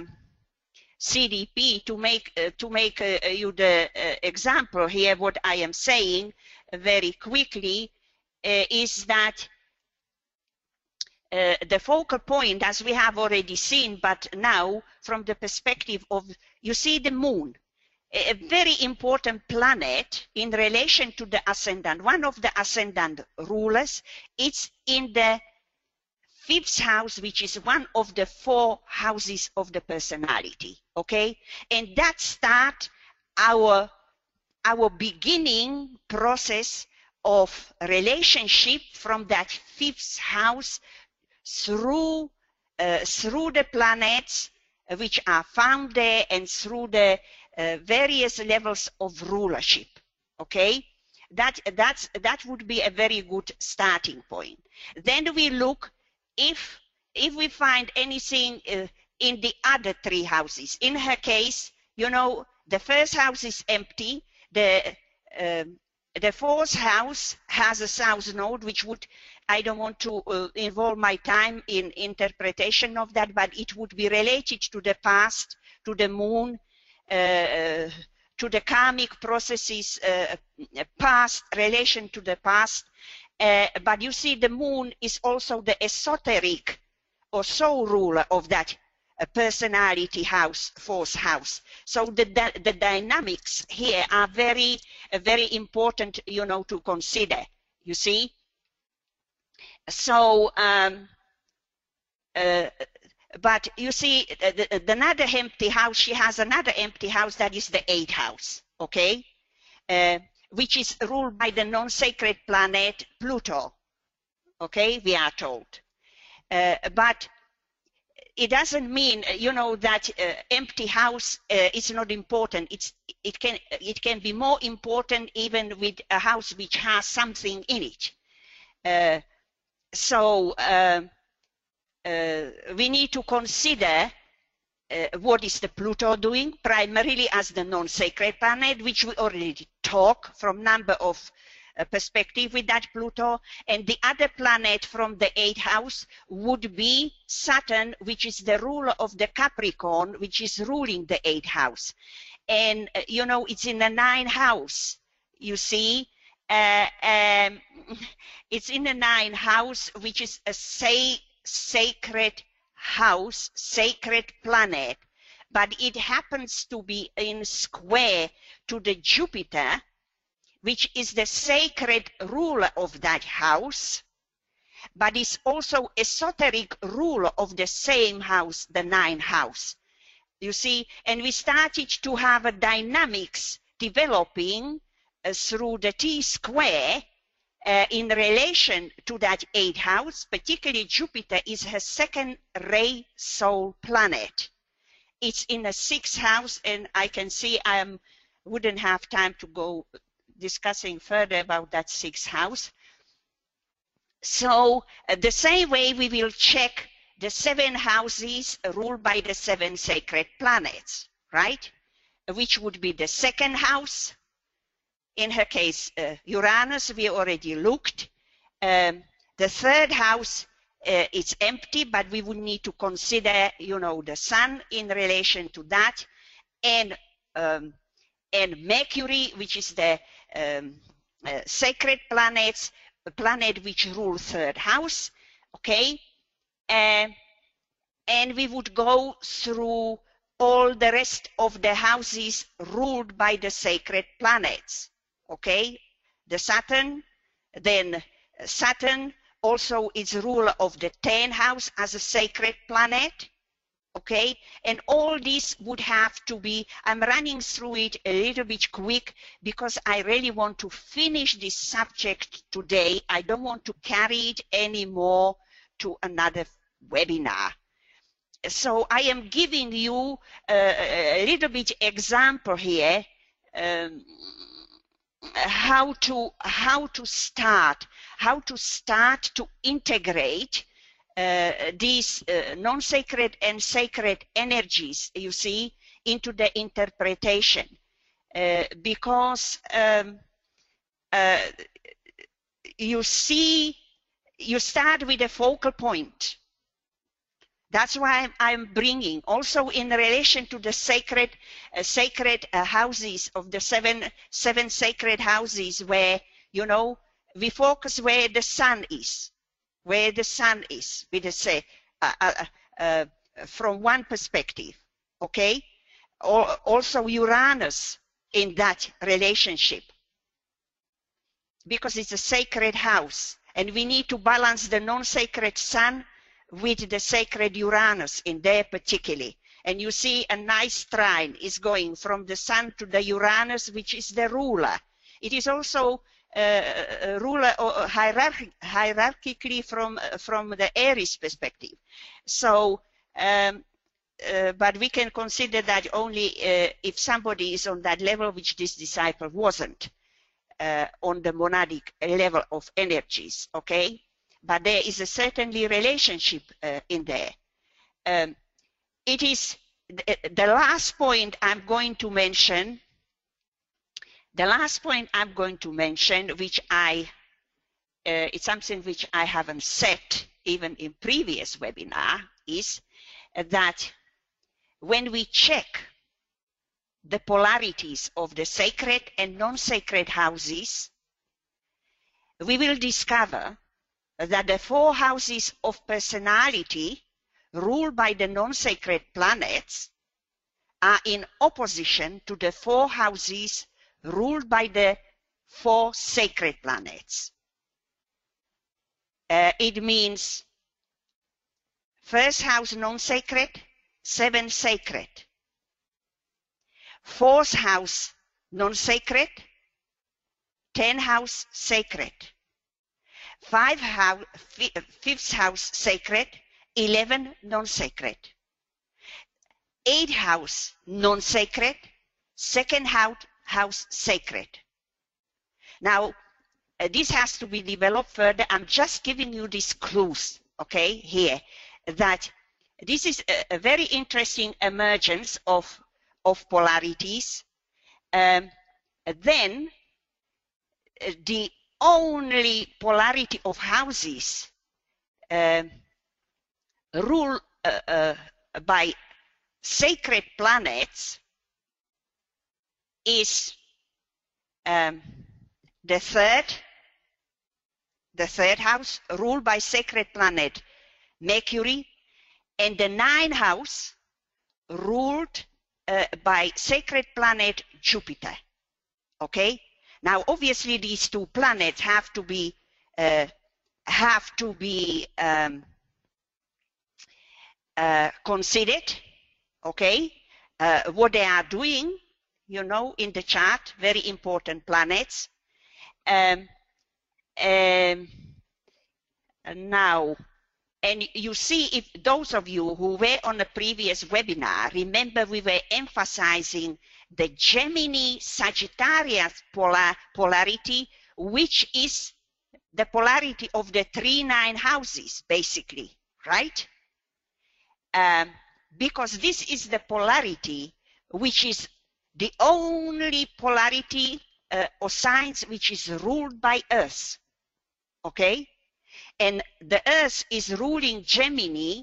CDP, to make you the example here, what I am saying very quickly is that the focal point, as we have already seen, but now from the perspective of, you see the moon, a very important planet in relation to the ascendant, one of the ascendant rulers. It's in the 5th house, which is one of the 4 houses of the personality, okay? And that starts our beginning process of relationship from that 5th house through the planets which are found there, and through the various levels of rulership, okay. That would be a very good starting point. Then we look if we find anything in the other 3 houses. In her case, you know, the 1st house is empty. The 4th house has a south node, which would, I don't want to involve my time in interpretation of that, but it would be related to the past, to the moon, to the karmic processes, past, relation to the past. But you see, the moon is also the esoteric or soul ruler of that personality house, 4th house. So the dynamics here are very, very important, you know, to consider, you see. So, but you see, another empty house, she has another empty house, that is the 8th house, okay? Which is ruled by the non-sacred planet Pluto, okay, we are told. But it doesn't mean, you know, that empty house is not important. It can be more important even with a house which has something in it. So we need to consider what is the Pluto doing, primarily as the non-sacred planet, which we already talk from number of perspective with that Pluto. And the other planet from the 8th house would be Saturn, which is the ruler of the Capricorn, which is ruling the 8th house. And, you know, it's in the 9th house, you see. It's in the 9th house, which is a sacred house, sacred planet, but it happens to be in square to the Jupiter, which is the sacred ruler of that house, but is also esoteric ruler of the same house, the 9th house. You see, and we started to have a dynamics developing through the T-square in relation to that 8th house, particularly Jupiter is her second ray soul planet. It's in the 6th house, and I can see I wouldn't have time to go discussing further about that 6th house. So the same way we will check the 7 houses ruled by the 7 sacred planets, right? Which would be the 2nd house. In her case, Uranus, we already looked. The 3rd house is empty, but we would need to consider, you know, the Sun in relation to that, and Mercury, which is the sacred planets, a planet which rules 3rd house, okay? And we would go through all the rest of the houses ruled by the sacred planets. Okay, the Saturn, then Saturn also is ruler of the 10th house as a sacred planet. Okay, and all this would have to be, I'm running through it a little bit quick because I really want to finish this subject today. I don't want to carry it anymore to another webinar. So I am giving you a little bit example here. How to start to integrate these non-sacred and sacred energies, you see, into the interpretation, because you see, you start with a focal point. That's why I'm bringing also in relation to the sacred houses of the seven sacred houses, where, you know, we focus where the sun is, we say from one perspective, okay? Also Uranus in that relationship, because it's a sacred house, and we need to balance the non-sacred sun with the sacred Uranus in there particularly. And you see a nice trine is going from the Sun to the Uranus, which is the ruler. It is also a ruler hierarchically from the Aries perspective. So, but we can consider that only if somebody is on that level, which this disciple wasn't, on the monadic level of energies, okay? But there is a certainly relationship in there. It is the last point I'm going to mention. The last point I'm going to mention, which it's something which I haven't said even in previous webinar, is that when we check the polarities of the sacred and non-sacred houses, we will discover that the 4 houses of personality ruled by the non-sacred planets are in opposition to the 4 houses ruled by the 4 sacred planets. it means first house non-sacred, 7 sacred. Fourth house non-sacred, 10 house sacred. Fifth house sacred, 11 non-sacred. 8th house non-sacred, 2nd house sacred. Now, this has to be developed further. I'm just giving you these clues, okay, here, that this is a very interesting emergence of polarities. Then the only polarity of houses ruled by sacred planets is the third house ruled by sacred planet Mercury, and the 9th house ruled by sacred planet Jupiter. Okay, now obviously these two planets have to be considered. Okay, what they are doing, you know, in the chart, very important planets. Now, and you see, if those of you who were on the previous webinar, remember we were emphasizing the Gemini-Sagittarius polarity, which is the polarity of the 3-9 houses, basically, right? Because this is the polarity which is the only polarity or signs which is ruled by Earth, okay? And the Earth is ruling Gemini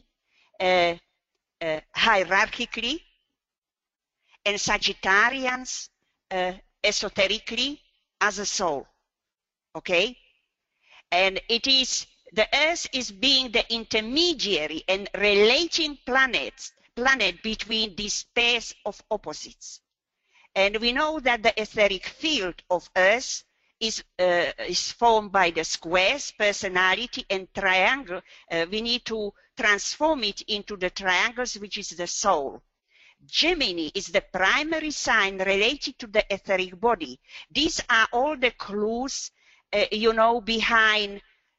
hierarchically, and Sagittarians esoterically as a soul, okay? And it is, the Earth is being the intermediary and relating planet between these pairs of opposites. And we know that the etheric field of Earth is formed by the squares, personality, and triangle. We need to transform it into the triangles, which is the soul. Gemini is the primary sign related to the etheric body. These are all the clues, you know, behind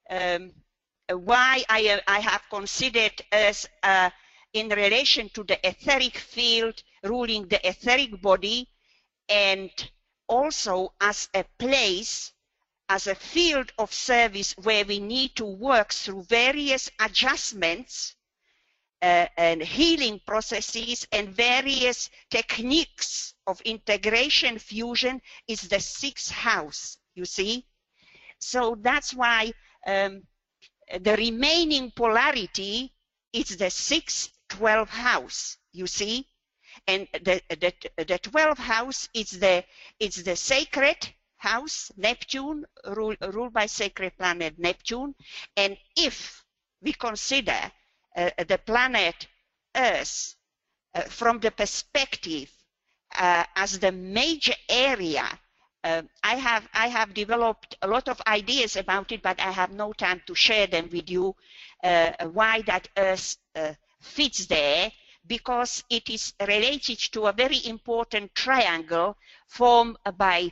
why I have considered us in relation to the etheric field ruling the etheric body, and also as a place, as a field of service where we need to work through various adjustments and healing processes and various techniques of integration fusion, is the 6th house, you see. So that's why the remaining polarity is the 6th, 12th house, you see. And the 12th house is the sacred house, Neptune, ruled by sacred planet Neptune. And if we consider the planet Earth from the perspective as the major area, I have developed a lot of ideas about it, but I have no time to share them with you, why that Earth fits there, because it is related to a very important triangle formed by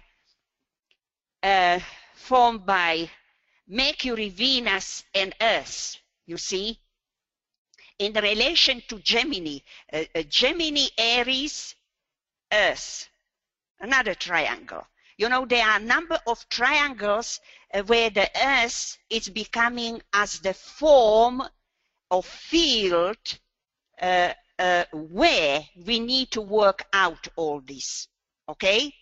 Mercury, Venus, and Earth, you see, in relation to Gemini. Gemini, Aries, Earth, another triangle. You know, there are a number of triangles where the Earth is becoming as the form of field where we need to work out all this, okay?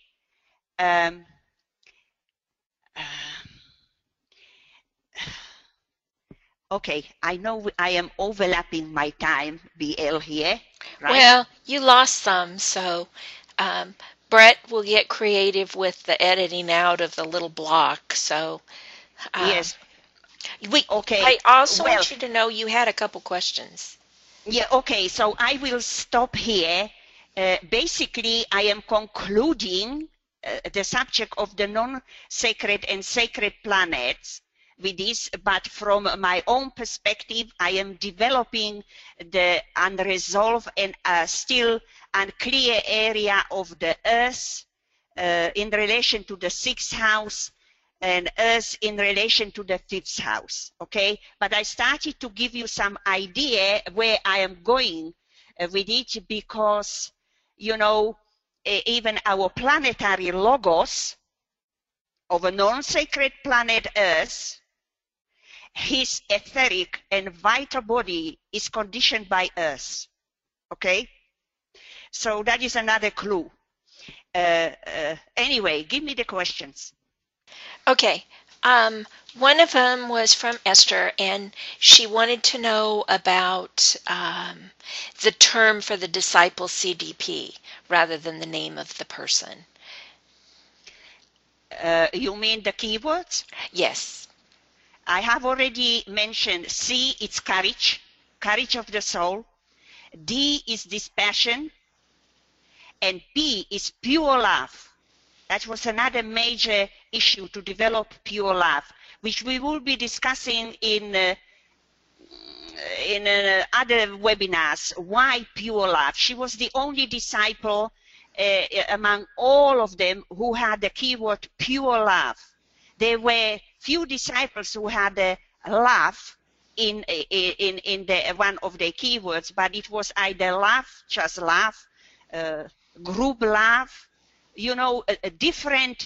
Okay, I know I am overlapping my time, BL, here, right? Well, you lost some, so Brett will get creative with the editing out of the little block, so... yes. Okay. I also want you to know you had a couple questions. Yeah, okay, so I will stop here. Basically, I am concluding the subject of the non-sacred and sacred planets with this, but from my own perspective, I am developing the unresolved and still unclear area of the Earth in relation to the 6th house and Earth in relation to the 5th house, okay? But I started to give you some idea where I am going with it because, you know, even our planetary logos of a non-sacred planet Earth, his etheric and vital body is conditioned by Earth, okay? So that is another clue. Anyway, give me the questions. Okay. One of them was from Esther, and she wanted to know about the term for the disciple CDP rather than the name of the person. You mean the keywords? Yes. I have already mentioned C, it's courage, courage of the soul. D is dispassion. And P is pure love. That was another major issue, to develop pure love, which we will be discussing in other webinars. Why pure love? She was the only disciple among all of them who had the keyword pure love. There were few disciples who had a love in the one of the keywords, but it was either love, just love, group love, you know, a different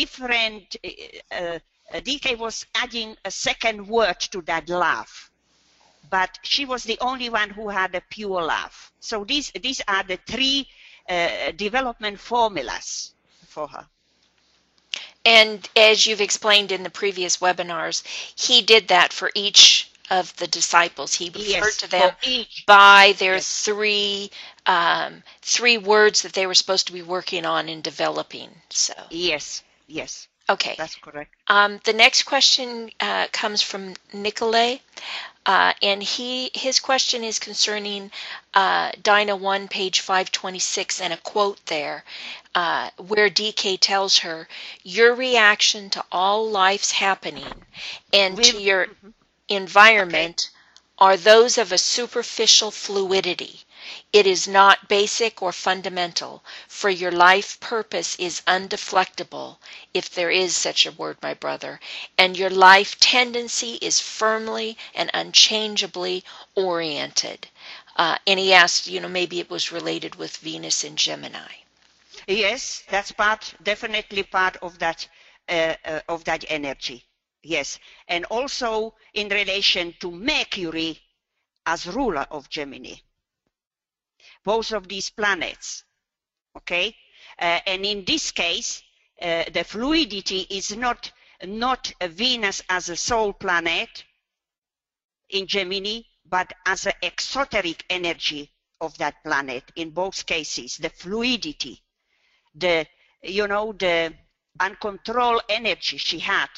DK was adding a second word to that love, but she was the only one who had a pure love. So these are the three development formulas for her. And as you've explained in the previous webinars, he did that for each of the disciples. He referred to them by their three words that they were supposed to be working on and developing. So yes, okay, that's correct. The next question comes from Nicolay, and his question is concerning Dyna 1, page 526, and a quote there where DK tells her, "Your reaction to all life's happening and to your environment are those of a superficial fluidity. It is not basic or fundamental, for your life purpose is undeflectable, if there is such a word, my brother, and your life tendency is firmly and unchangeably oriented." And he asked, you know, maybe it was related with Venus and Gemini. Yes, that's definitely part of that energy. Yes, and also in relation to Mercury as ruler of Gemini. Both of these planets, okay? And in this case, the fluidity is not Venus as a soul planet in Gemini, but as an exoteric energy of that planet. In both cases, the fluidity, the uncontrolled energy she had.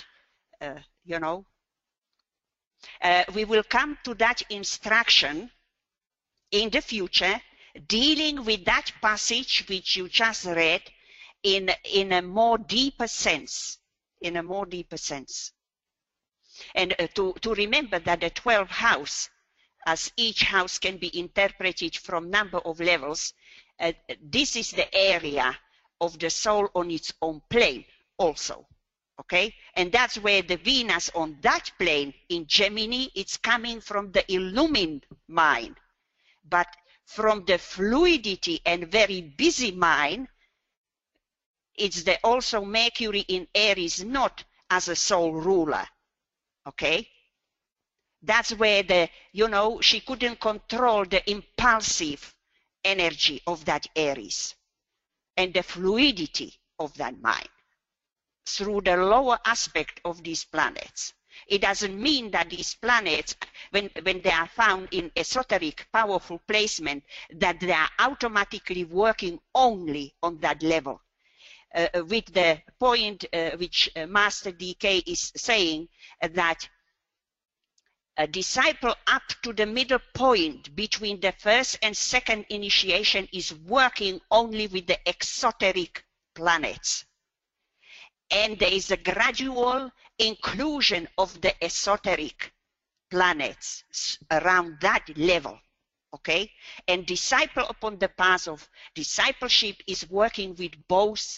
We will come to that instruction in the future, dealing with that passage which you just read in a more deeper sense, And to remember that the 12th house, as each house can be interpreted from number of levels, this is the area of the soul on its own plane also. Okay, and that's where the Venus on that plane in Gemini, it's coming from the illumined mind, but from the fluidity and very busy mind, it's also Mercury in Aries, not as a soul ruler. Okay, that's where she couldn't control the impulsive energy of that Aries and the fluidity of that mind through the lower aspect of these planets. It doesn't mean that these planets, when they are found in esoteric, powerful placement, that they are automatically working only on that level. With the point which Master DK is saying, that a disciple up to the middle point between the first and second initiation is working only with the exoteric planets. And there is a gradual inclusion of the esoteric planets around that level. Okay? And Disciple Upon the Path of Discipleship is working with both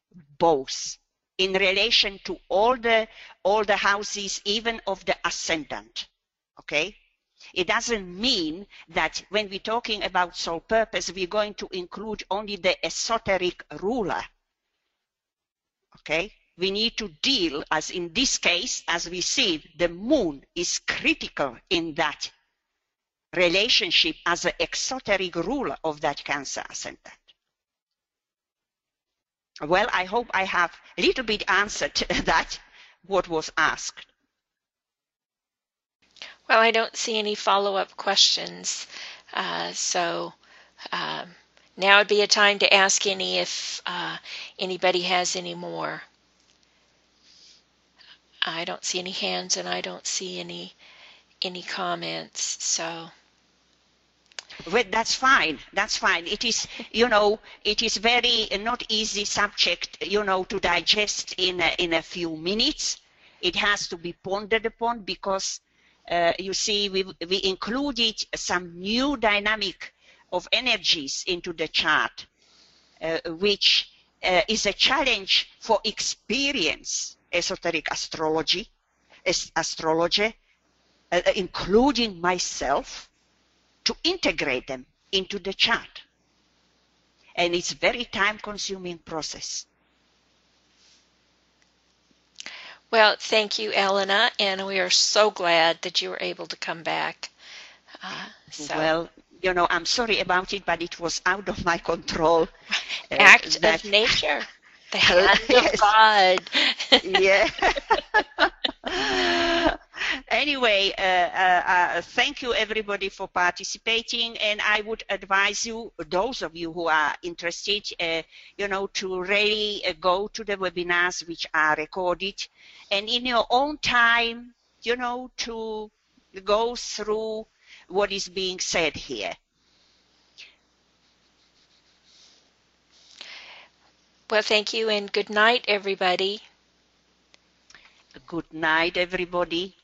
in relation to all the houses, even of the ascendant. Okay? It doesn't mean that when we're talking about soul purpose, we're going to include only the esoteric ruler. Okay? We need to deal, as in this case, as we see, the moon is critical in that relationship as an exoteric ruler of that Cancer ascendant. Well, I hope I have a little bit answered that, what was asked. Well, I don't see any follow-up questions, so now would be a time to ask if anybody has any more. I don't see any hands, and I don't see any comments, so. Well, that's fine. That's fine. It is, it is very not easy subject, to digest in a few minutes. It has to be pondered upon because, you see, we included some new dynamic of energies into the chart, which is a challenge for experience esoteric astrology, including myself, to integrate them into the chart. And it's a very time-consuming process. Well, thank you, Elena, and we are so glad that you were able to come back. Well, I'm sorry about it, but it was out of my control. Act of nature, the hand of God. Yeah. Anyway, thank you everybody for participating, and I would advise you, those of you who are interested, to really go to the webinars which are recorded, and in your own time, to go through what is being said here. Well, thank you, and good night, everybody. Good night, everybody.